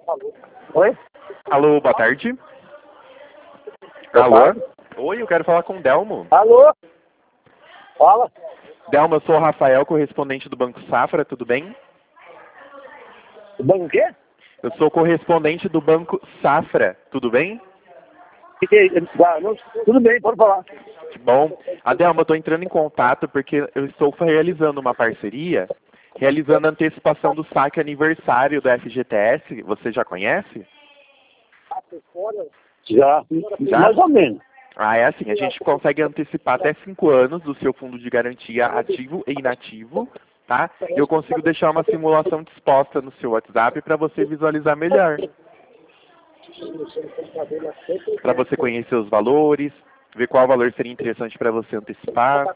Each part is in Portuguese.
Oi? Alô, boa tarde. Boa Alô? tarde. Oi, eu quero falar com o Delmo. Alô? Fala. Delmo, eu sou o Rafael, correspondente do Banco Safra, tudo bem? O banco o quê? Eu sou correspondente do Banco Safra, tudo bem? Tudo bem, pode falar. Que bom. Delmo, eu estou entrando em contato porque eu estou realizando uma parceria, realizando a antecipação do saque aniversário do FGTS. Você já conhece? Já. Já? Mais ou menos. Ah, é assim, a gente consegue antecipar até 5 anos do seu fundo de garantia ativo e inativo, tá? Eu consigo deixar uma simulação disposta no seu WhatsApp para você visualizar melhor. Para você conhecer os valores, ver qual valor seria interessante para você antecipar.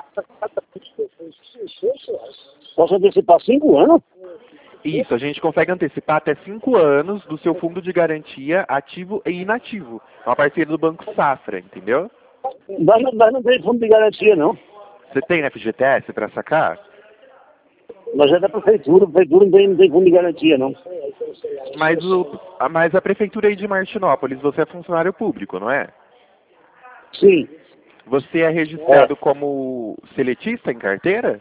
Posso antecipar 5 anos? Isso, a gente consegue antecipar até 5 anos do seu fundo de garantia ativo e inativo. É uma parceria do Banco Safra, entendeu? Nós não temos fundo de garantia, não. Você tem FGTS para sacar? Nós é da prefeitura. A prefeitura não tem fundo de garantia, não. Mas a prefeitura aí de Martinópolis, você é funcionário público, não é? Sim. Você é registrado como seletista em carteira?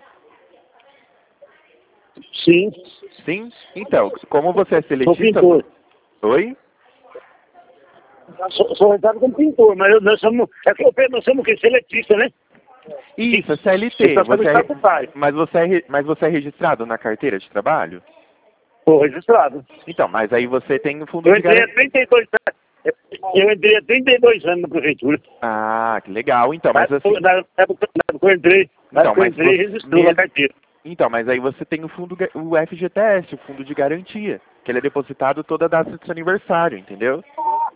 Sim. Sim? Então, como você é Sou seletista... pintor. Oi? Sou registrado como pintor, mas nós somos... Nós somos o quê? Seletista, né? Isso, é CLT. Nós somos estatutários. Mas você é registrado na carteira de trabalho? Sou registrado. Então, mas aí você tem o fundo Eu de entrei há garantia. 32 anos. Eu entrei há 32 anos na prefeitura. Ah, que legal. Então, mas assim... Na época que eu entrei, registrou a carteira. Então, mas aí você tem o FGTS, o fundo de garantia, que ele é depositado toda a data do seu aniversário, entendeu?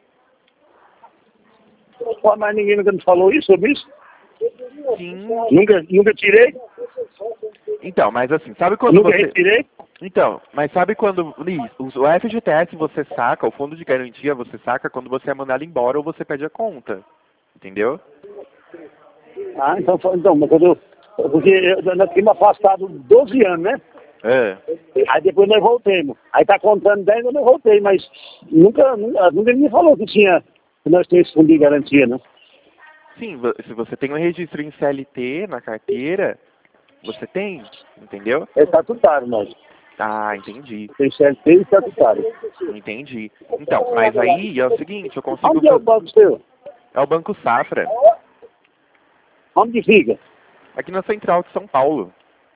Pô, mas ninguém nunca me falou isso sobre isso? Sim. Nunca tirei? Então, mas assim, sabe quando Nunca você... retirei? Então, mas sabe quando... O FGTS você saca, o fundo de garantia você saca quando você é mandado embora ou você pede a conta, entendeu? Ah, então mas quando eu... Porque nós ficamos afastados 12 anos, né? É. Aí depois nós voltamos. Aí tá contando 10 quando eu voltei, mas nunca me falou que nós temos esse fundo de garantia, né? Sim, se você tem um registro em CLT na carteira, você tem, entendeu? É estatutário, nós. Ah, entendi. Tem CLT e estatutário. Entendi. Então, mas aí é o seguinte, eu consigo... Onde é o banco seu? É o Banco Safra, Onde que fica? aqui na Central de São Paulo.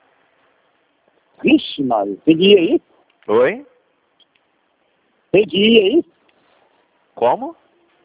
Vixe, Mário, tem que ir aí? Oi? Tem que ir aí? Como?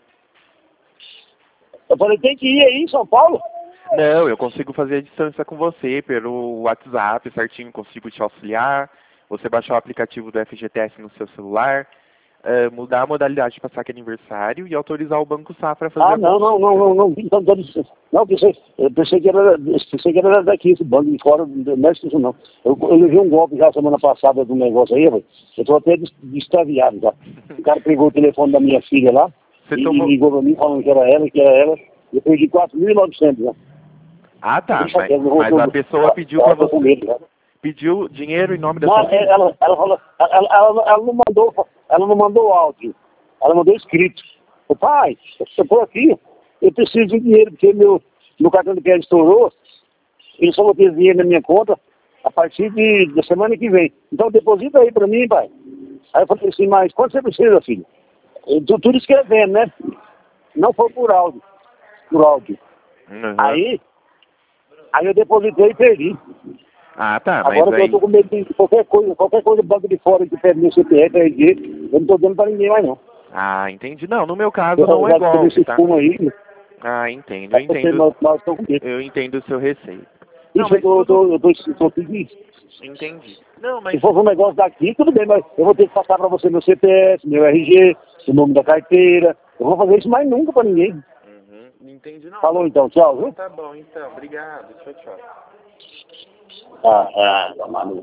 Eu falei, tem que ir aí em São Paulo? Não, eu consigo fazer a distância com você pelo WhatsApp certinho, consigo te auxiliar. Você baixar o aplicativo do FGTS no seu celular, mudar a modalidade para saque aniversário e autorizar o Banco Safra a fazer Ah, a não. Então, eu pensei que era daqui, esse banco de fora, não é isso não. Eu levei um golpe já semana passada do negócio aí, velho. Eu tô até extraviado já. O cara pegou o telefone da minha filha lá e ligou pra mim falando que era ela. Eu perdi 4.900 já. Ah, tá. Mas a pessoa pediu para você... Pediu dinheiro em nome da sua filha? Ela falou, ela não mandou áudio, ela mandou escrito. Ô, pai, eu tô aqui, eu preciso de dinheiro, porque meu cartão de crédito estourou, ele só tem dinheiro na minha conta a partir da semana que vem. Então deposita aí pra mim, pai. Aí eu falei assim, mas quanto você precisa, filho? Eu tô tudo escrevendo, né? Não foi por áudio. Uhum. Aí eu depositei e perdi. Ah, tá, mas Agora que aí... eu tô com medo de qualquer coisa banco de fora que pede meu CPF, RG, eu não tô dando pra ninguém mais não. Ah, entendi. Não, no meu caso não é golpe, tá? Aí, Ah, entendo, eu entendo. Eu entendo o seu receio. Não, mas eu tô aqui. Entendi. Não, mas... Se fosse um negócio daqui, tudo bem, mas eu vou ter que passar pra você meu CPF, meu RG, o nome da carteira. Eu vou fazer isso mais nunca pra ninguém. Uhum, entendi, não. Falou então, tchau, viu? Tá bom, então. Obrigado. Tchau, tchau. Mano.